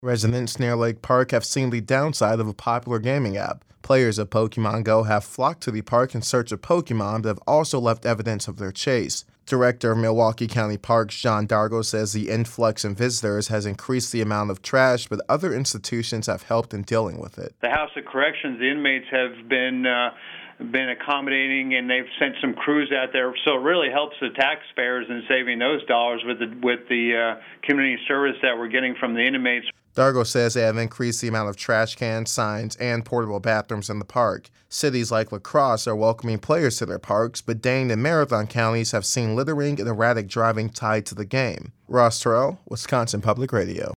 Residents near Lake Park have seen the downside of a popular gaming app. Players of Pokemon Go have flocked to the park in search of Pokemon but have also left evidence of their chase. Director of Milwaukee County Parks John Dargo says the influx in visitors has increased the amount of trash, but other institutions have helped in dealing with it. The House of Corrections, the inmates have been accommodating, and they've sent some crews out there, so it really helps the taxpayers in saving those dollars with the community service that we're getting from the inmates. Dargo says they have increased the amount of trash cans, signs, and portable bathrooms in the park. Cities like La Crosse are welcoming players to their parks, but Dane and Marathon counties have seen littering and erratic driving tied to the game. Ross Terrell, Wisconsin Public Radio.